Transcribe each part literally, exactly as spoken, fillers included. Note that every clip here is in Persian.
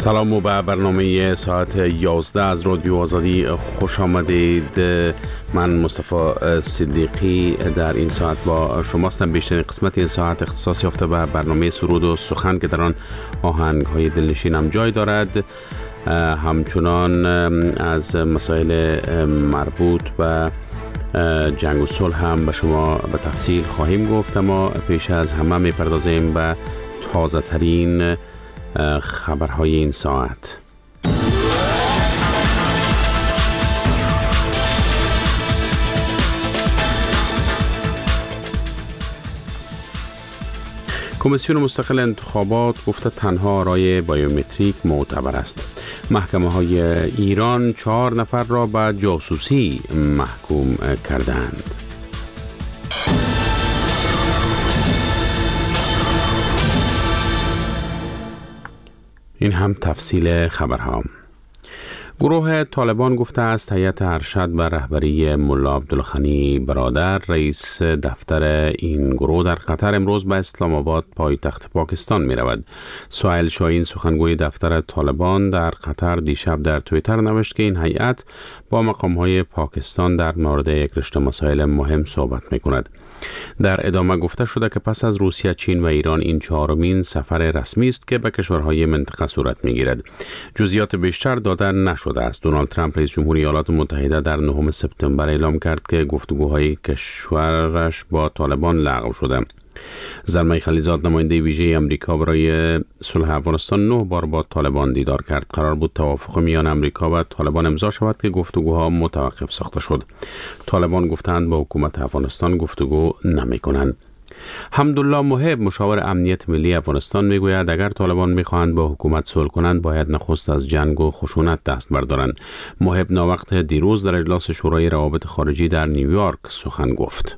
سلام و به برنامه ساعت یازده از رادیو آزادی خوش آمدید. من مصطفی صدیقی در این ساعت با شماستم. بیشترین قسمت این ساعت اختصاص یافته به برنامه سرود و سخن که در آن آهنگ های دلنشین هم جای دارد. همچنان از مسائل مربوط به جنگ و صلح هم به شما به تفصیل خواهیم گفت، اما پیش از همه میپردازیم به تازه ترین خبرهای این ساعت. کمیسیون مستقل انتخابات گفته تنها آرای بیومتریک معتبر است. محکمه های ایران چهار نفر را به جاسوسی محکوم کردند. این هم تفصیل خبرها. گروه طالبان گفته است هیئت ارشد به رهبری ملا عبدالغنی برادر رئیس دفتر این گروه در قطر امروز به اسلام آباد پایتخت پاکستان می رود. سهیل شاهین سخنگوی دفتر طالبان در قطر دیشب در توییتر نوشت که این هیئت با مقام‌های پاکستان در مورد یک رشته مسائل مهم صحبت می کند. در ادامه گفته شده که پس از روسیه، چین و ایران این چهارمین سفر رسمی است که به کشورهای منطقه صورت می‌گیرد. جزئیات بیشتر داده نشده است. دونالد ترامپ رئیس جمهوری ایالات متحده در نهم سپتامبر اعلام کرد که گفتگوهای کشورش با طالبان لغو شده. زلمه خلیزاد نماینده ویژه امریکا برای صلح افغانستان نه بار با طالبان دیدار کرد. قرار بود توافق میان امریکا و طالبان امضا شود که گفتگوها متوقف ساخته شد. طالبان گفتند با حکومت افغانستان گفتگو نمی کنند. حمدالله محب مشاور امنیت ملی افغانستان میگوید اگر طالبان میخواهند با حکومت صلح کنند باید نخست از جنگ و خشونت دست بردارند. محب ناوقت دیروز در اجلاس شورای روابط خارجی در نیویورک سخن گفت.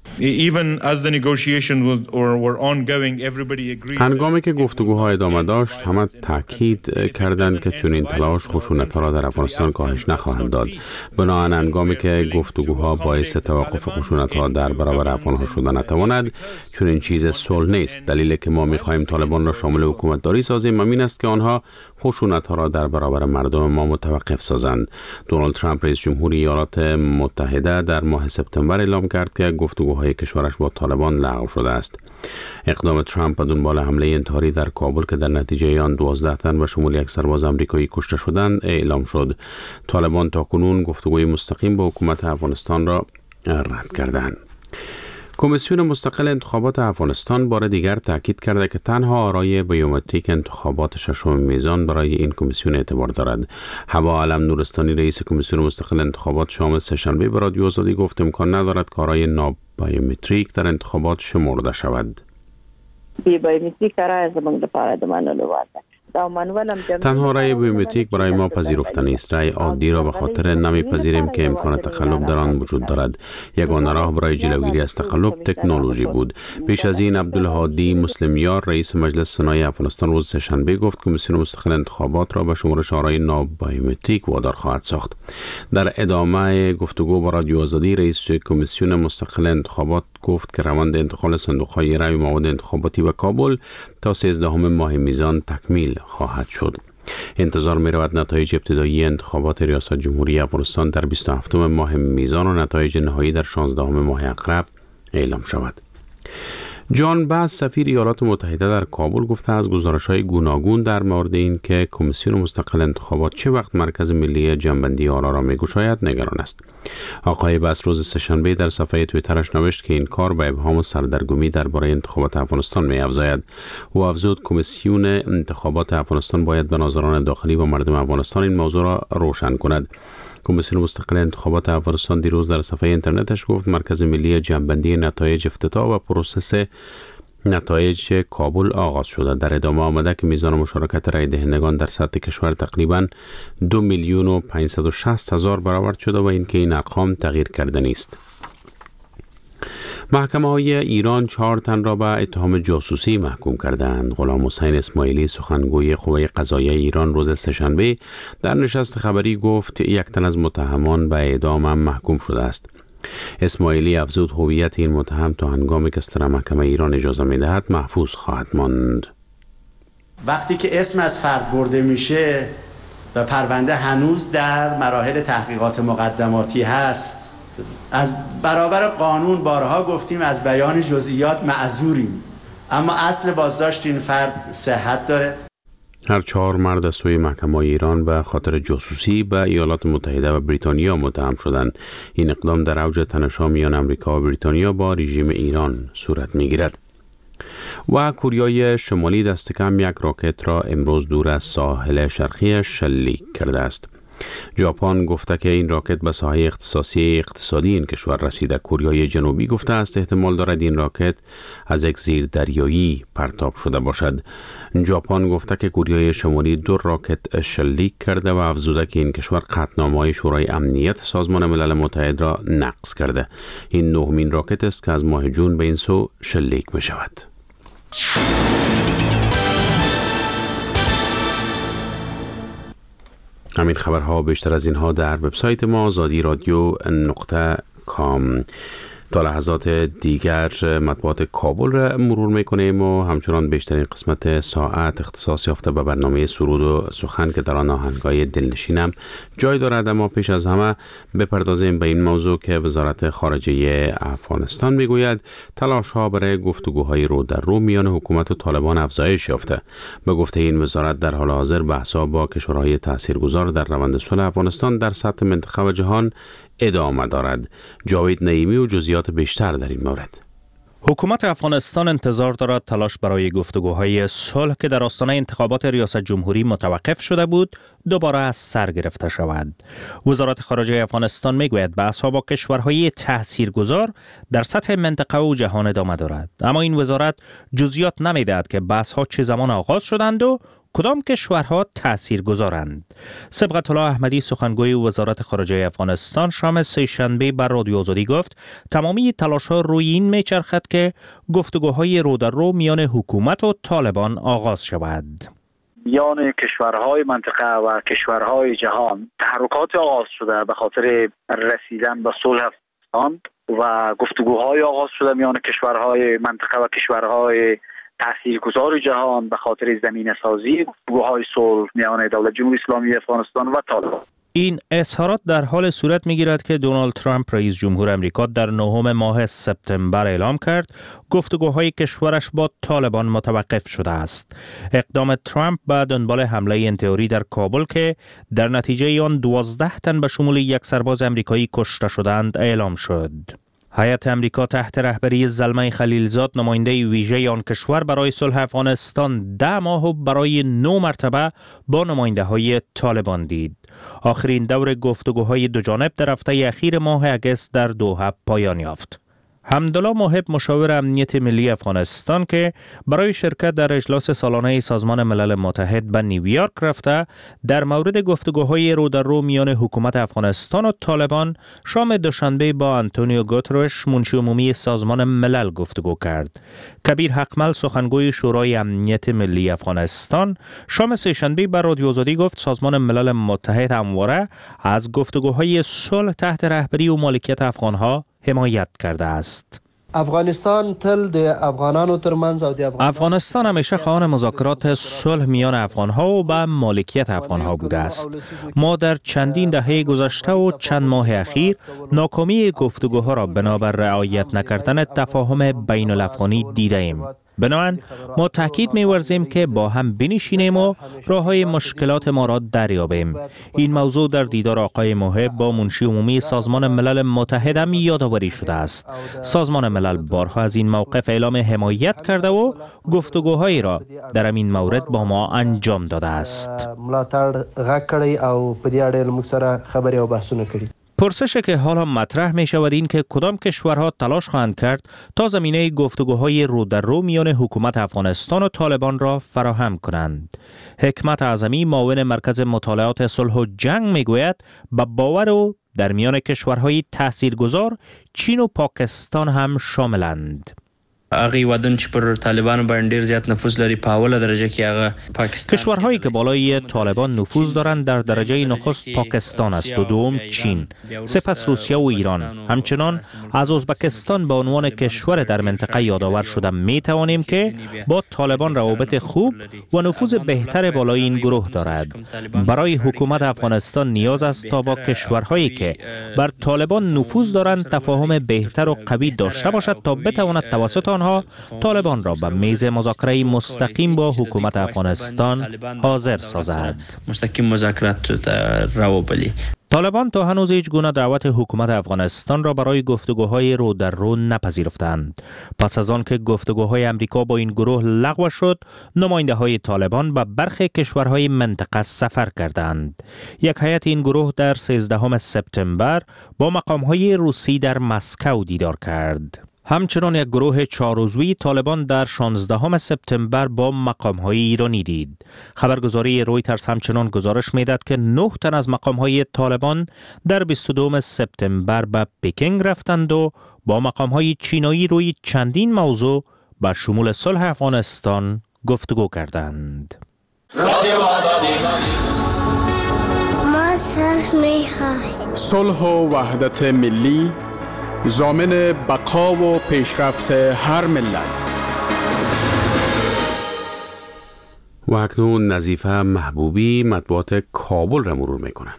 هنگامی که گفتگوها ادامه داشت همه تاکید کردند که چنین تلاش خشونت را در افغانستان کاهش نخواهند داد. بنابراین هنگامی که گفتگوها باعث توقف خشونت ها در برابر افغانها شده نتواند، چنین چیز صلح نیست. دلیلی که ما میخواهیم طالبان را شامل حکومت داری سازیم همین است که آنها خشونت ها را در برابر مردم ما متوقف سازند. دونالد ترامپ رئیس جمهوری ایالات متحده در ماه سپتامبر اعلام کرد که گفتگوها کشورش با طالبان لغو شده است. اقدام ترامپ به دنبال حمله انتحاری در کابل که در نتیجه آن دوازده تن و شمول یک سرباز آمریکایی کشته شدند اعلام شد. طالبان تاکنون گفتگوی مستقیم با حکومت افغانستان را رد کردند. کمیسیون مستقل انتخابات افغانستان بار دیگر تاکید کرده که تنها آرای بیومتریک انتخابات ششم میزان برای این کمیسیون اعتبار دارد. هوا علم نورستانی رئیس کمیسیون مستقل انتخابات شام سه‌شنبه به رادیو آزادی گفت امکان ندارد که آرای نابیومتریک در انتخابات شمرده شود. بیومتریک رای زمانگ لپاره د منلو وړ ده. تنها رای بیومتریک برای ما پذیرفته نیست. رای عادی را به خاطر نمیپذیریم که امکان تقلب در آن وجود دارد. یگانه راه برای جلوگیری از تقلب تکنولوژی بود. پیش از این عبدالهادی مسلمیار رئیس مجلس سنای افغانستان روز سه‌شنبه گفت کمیسیون مستقل انتخابات را به شمارش آرای نابیومتریک وادار خواهد ساخت. در ادامه گفتگو با رادیو آزادی رئیس کمیسیون مستقل انتخابات گفت که روند انتقال صندوق‌های رای و مواد انتخاباتی به کابل تا سیزدهم ماه میزان تکمیل خواهد شد. انتظار می رود نتایج ابتدایی انتخابات ریاست جمهوری افغانستان در بیست و هفتم ماه میزان و نتایج نهایی در شانزدهم ماه عقرب اعلام شود. جان باس سفیر ایالات متحده در کابل گفته از گزارش‌های گوناگون در مورد این که کمیسیون مستقل انتخابات چه وقت مرکز ملی جمع‌بندی آرا را می‌گشاید نگران است. آقای باس روز سه‌شنبه در صفحه توییترش نوشت که این کار به ابهام و سردرگمی درباره انتخابات افغانستان می‌افزاید. او افزود کمیسیون انتخابات افغانستان باید به ناظران داخلی و مردم افغانستان این موضوع را روشن کند. کمیسیون مستقل انتخابات افغانستان دیروز در صفحه اینترنتش گفت مرکز ملی جمع‌بندی نتایج افتتاح و پروسس نتایج کابل آغاز شده. در ادامه آمده که میزان مشارکت رای دهندگان در سطح کشور تقریباً دو میلیون و پانصد و شصت هزار برآورد شده و اینکه این ارقام تغییر کرده نیست. محکمه های ایران چهار تن را به اتهام جاسوسی محکوم کردند. غلام حسین اسماعیلی سخنگوی قوه قضاییه ایران روز سه‌شنبه در نشست خبری گفت یک تن از متهمان به اعدام هم محکوم شده است. اسماعیلی افزود هویت این متهم تا هنگامی که ستره محکمه ایران اجازه می‌دهد محفوظ خواهد ماند. وقتی که اسم از فرد برده میشه و پرونده هنوز در مراحل تحقیقات مقدماتی هست، از برابر قانون بارها گفتیم از بیان جزئیات معذوریم، اما اصل بازداشت این فرد صحت داره. هر چهار مرد از سوی محکمه ایران به خاطر جاسوسی به ایالات متحده و بریتانیا متهم شدند. این اقدام در اوج تنش‌ها میان آمریکا و بریتانیا با رژیم ایران صورت می‌گیرد. و کوریای شمالی دست کم یک راکت را امروز دور از ساحل شرقی شلیک کرده است. ژاپن گفته که این راکت به ساحه اختصاصی اقتصادی این کشور رسیده. کوریای جنوبی گفته است احتمال دارد این راکت از یک زیر دریایی پرتاب شده باشد. ژاپن گفته که کوریای شمالی دو راکت شلیک کرده و افزوده که این کشور قطعنامه‌های شورای امنیت سازمان ملل متحد را نقض کرده. این نهمین راکت است که از ماه جون به این سو شلیک می شود. همین خبرها بیشتر از اینها در وبسایت ما آزادی رادیو نقطه کام. تا لحظات دیگر مطبوعات کابل را مرور میکنیم و همچنان بیشترین قسمت ساعت اختصاص یافته به برنامه سرود و سخن که در آن آهنگای دلنشینم جای دارد. اما پیش از همه بپردازیم به این موضوع که وزارت خارجه افغانستان میگوید تلاش ها برای گفتگوهای رو در رو میان حکومت و طالبان افزایش یافته. به گفته این وزارت در حال حاضر بحث‌ها با کشورهای تاثیرگذار در روند صلح افغانستان در سطح منطقه و جهان ادامه دارد. جاوید نعیمی و جزئیات بیشتر در این مورد. حکومت افغانستان انتظار دارد تلاش برای گفتگوهای صلح که در آستانه انتخابات ریاست جمهوری متوقف شده بود دوباره از سر گرفته شود. وزارت خارجه افغانستان میگوید بحث‌ها با کشورهای تاثیرگذار در سطح منطقه و جهان ادامه دارد، اما این وزارت جزئیات نمیدهد که بحث‌ها چه زمان آغاز شدند و کدام کشورها تاثیرگذارند. سبقت الله احمدی سخنگوی وزارت خارجه افغانستان شام سه‌شنبه بر رادیو آزادی گفت تمامی تلاش‌ها روی این میچرخد که گفتگوهای رو در رو میان حکومت و طالبان آغاز شود. میان کشورهای منطقه و کشورهای جهان تحرکات آغاز شده به خاطر رسیدن به صلح افغانستان و گفتگوهای آغاز شده میان کشورهای منطقه و کشورهای تاثیرگذار جهان به خاطر زمینه سازی گفتگوهای صلح میان دولت جمهوری اسلامی افغانستان و طالبان. این اظهارات در حال صورت می‌گیرد که دونالد ترامپ رئیس جمهور آمریکا در نهم ماه سپتامبر اعلام کرد گفتگوهای کشورش با طالبان متوقف شده است. اقدام ترامپ به دنبال حمله انتحاری در کابل که در نتیجه آن دوازده تن به شمول یک سرباز آمریکایی کشته شدند اعلام شد. هیئت آمریکا تحت رهبری زلمه خلیلزاد نماینده ویژه آن کشور برای صلح افغانستان ده ماه و برای نو مرتبه با نماینده های طالبان دید. آخرین دور گفتگوهای دو جانب در هفته اخیر ماه اگست در دوحه پایان یافت. حمدالله موهب مشاور امنیت ملی افغانستان که برای شرکت در اجلاس سالانه سازمان ملل متحد به نیویورک رفته در مورد گفتگوهای رو در رو میان حکومت افغانستان و طالبان شام دوشنبه با آنتونیو گوترش منشی عمومی سازمان ملل گفتگو کرد. کبیر حقمل سخنگوی شورای امنیت ملی افغانستان شام سه‌شنبه بر رادیو آزادی گفت سازمان ملل متحد همواره از گفتگوهای صلح تحت رهبری و مالکیت افغانها حمایت کرده است. افغانستان تل د افغانانو ترمنځ او د افغان افغانستان همیشه خواهان مذاکرات صلح میان افغانها و به مالکیت افغانها بوده است. ما در چندین دهه گذشته و چند ماه اخیر ناکامی گفتگوها را بنابر رعایت نکردن تفاهم بین الافغانی دیده ایم. بنابراین ما تاکید می‌ورزیم که با هم بنشینیم و راه‌های مشکلات ما را دریابیم. این موضوع در دیدار آقای موهب با منشی عمومی سازمان ملل متحد هم یادآوری شده است. سازمان ملل بارها از این موقف اعلام حمایت کرده و گفتگوهایی را در این مورد با ما انجام داده است. ملاتړ غږ کړی او په دې اړه موږ سره خبرې او بحثونه کړي. پرسش که حالا مطرح می شود این که کدام کشورها تلاش خواهند کرد تا زمینه گفتگوهای رو در رو میان حکومت افغانستان و طالبان را فراهم کنند. حکمت اعظمی معاون مرکز مطالعات صلح و جنگ می گوید با باور او در میان کشورهای تاثیرگذار چین و پاکستان هم شاملند. هغه ودن چې پر طالبان باندې ډیر زیات نفوذ لري په اوله درجه کې هغه پاکستان. کشورهایی که بالای طالبان نفوذ دارند در درجه نخست پاکستان است و دوم چین، سپس روسیه و ایران. همچنان از ازبکستان به عنوان کشور در منطقه یادآور شده می توانیم که با طالبان روابط خوب و نفوذ بهتر بالای این گروه دارد. برای حکومت افغانستان نیاز است تا با کشورهایی که بر طالبان نفوذ دارند تفاهم بهتر و قوی داشته باشد تا بتواند توسط آنها طالبان را به میز مذاکره مستقیم با حکومت افغانستان حاضر سازد. مستقیم مذاکرات را بلی. طالبان تا هنوز هیچ گونه دعوت حکومت افغانستان را برای گفتگوهای رو در رو نپذیرفتند. پس از آن که گفتگوهای امریکا با این گروه لغو شد، نماینده های طالبان به برخی کشورهای منطقه سفر کردند. یک هیئت این گروه در سیزدهم سپتامبر با مقامهای روسی در مسکو دیدار کرد. همچنان یک گروه چهار عضوی طالبان در شانزدهم سپتامبر با مقام‌های ایرانی دید. خبرگزاری رویترز همچنان گزارش می‌دهد که نه تن از مقام‌های طالبان در بیست و دوم سپتامبر به پکینگ رفتند و با مقام‌های چینایی روی چندین موضوع به شمول صلح افغانستان گفتگو کردند. رادیو آزادی ما صلح می‌خواهیم. صلح و وحدت ملی ضامن بقا و پیشرفت هر ملت. و اکنون نظیفه محبوبی مطبوعات کابل را مرور میکنند.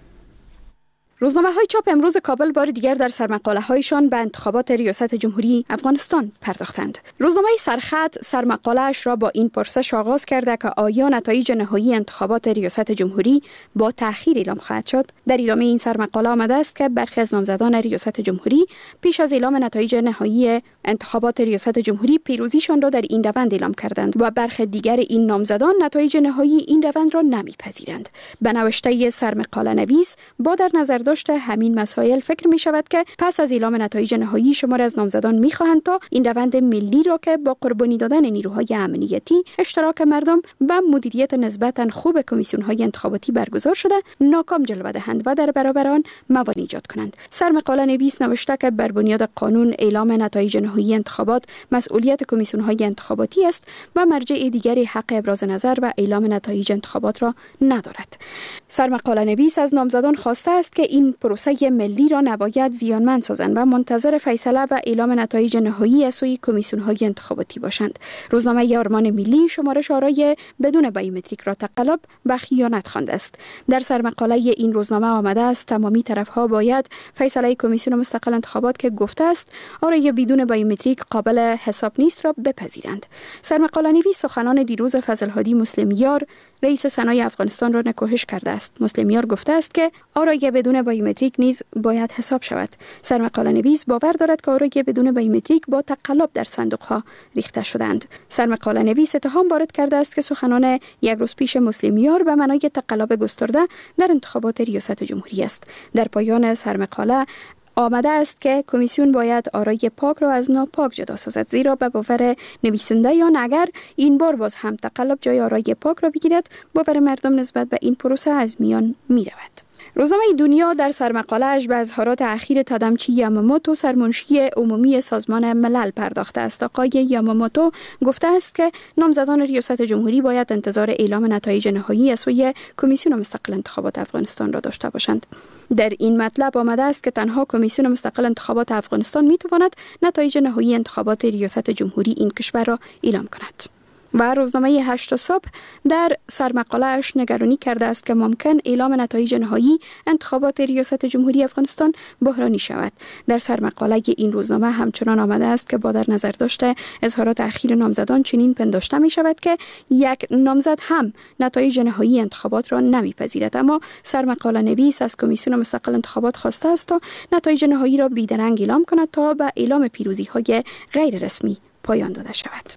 روزنامه‌های چاپ امروز کابل بار دیگر در سرمقاله‌هایشان به انتخابات ریاست جمهوری افغانستان پرداختند. روزنامه سرخط سرمقاله‌اش را با این پرسش آغاز کرده که آیا نتایج نهایی انتخابات ریاست جمهوری با تأخیر اعلام خواهد شد؟ در ادامه این سرمقاله آمده است که برخی از نامزدان ریاست جمهوری پیش از اعلام نتایج نهایی انتخابات ریاست جمهوری پیروزیشان را در این روند اعلام کردند و برخی دیگر این نامزدان نتایج نهایی این روند را نمی‌پذیرند. به نوشته سرمقاله نویس با در نظر داشته همین مسائل فکر می شود که پس از اعلام نتایج نهایی شمار از نامزدان می خواهند تا این روند ملی را که با قربانی دادن نیروهای امنیتی، اشتراک مردم و مدیریت نسبتاً خوب کمیسیون‌های انتخاباتی برگزار شده ناکام جلوه دهند و در برابر آن موانع ایجاد کنند. سرمقاله نویس نوشته که بر بنیاد قانون اعلام نتایج نهایی انتخابات مسئولیت کمیسیون‌های انتخاباتی است و مرجع دیگری حق ابراز نظر و اعلام نتایج انتخابات را ندارد. سرمقاله نویس از نامزدان خواسته است که این پروسه ملی را نباید زیانمند سازند و منتظر فیصله و اعلام نتایج نهایی از سوی کمیسیون‌های انتخاباتی باشند. روزنامه آرمان ملی شمارش آرای بدون بیومتریک را تقلب و خیانت خوانده است. در سرمقاله این روزنامه آمده است تمامی طرف‌ها باید فیصله کمیسیون مستقل انتخابات که گفته است آرای بدون بیومتریک قابل حساب نیست را بپذیرند. سرمقاله نویس سخنان دیروز فضل‌هادی مسلمیار رئیس سنای افغانستان را نکوهش کرده است. مسلمیار گفته است که آرای بدون بیومتریک نیز باید حساب شود. سرمقاله نویس باور دارد که آرای بدون بیومتریک با تقلب در صندوق‌ها ریخته شدند. سرمقاله نویس اتهام وارد کرده است که سخنان یک روز پیش مسلمیار به معنای تقلب گسترده در انتخابات ریاست جمهوری است. در پایان سرمقاله آمده است که کمیسیون باید آرای پاک را از ناپاک جدا سازد، زیرا به باور نویسنده یا اگر این بار باز هم تقلب جای آرای پاک را بگیرد باور مردم نسبت به این پروسه از میان می رود. روزنامه دنیا در سرمقاله‌اش به اظهارات اخیر تادامچی یاماموتو سرمنشی عمومی سازمان ملل پرداخته است. آقای یاماموتو گفته است که نامزدان ریاست جمهوری باید انتظار اعلام نتایج نهایی از سوی کمیسیون مستقل انتخابات افغانستان را داشته باشند. در این مطلب آمده است که تنها کمیسیون مستقل انتخابات افغانستان میتواند نتایج نهایی انتخابات ریاست جمهوری این کشور را اعلام کند. و روزنامه هشت صبح در سرمقاله‌اش نگرانی کرده است که ممکن اعلام نتایج نهایی انتخابات ریاست جمهوری افغانستان بحرانی شود. در سرمقاله این روزنامه همچنان آمده است که با در نظر داشته اظهارات اخیر نامزدان چنین پنداشته می شود که یک نامزد هم نتایج نهایی انتخابات را نمیپذیرد، اما سرمقاله نویس از کمیسیون مستقل انتخابات خواسته است تا نتایج نهایی را بیدرنگ اعلام کند تا به اعلام پیروزی‌های غیر رسمی پایان داده شود.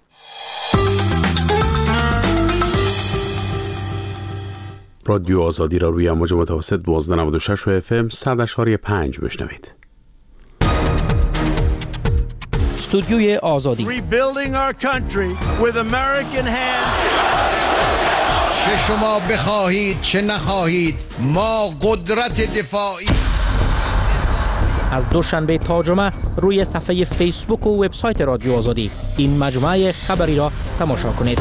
رادیو آزادی را روی امواج متوسط دوازده ممیز نود و شش و اف ام صد ممیز پنج میشنوید. استودیوی آزادی. Rebuilding our country with American hands. چه شما بخواهید چه نخواهید ما قدرت دفاعی از دوشنبه تا جمعه روی صفحه فیسبوک و وبسایت رادیو آزادی این مجموعه خبری را تماشا کنید.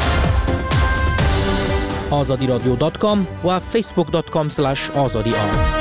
آزادی رادیو دات کام و فیسبوک دات کام اسلش آزادی آر.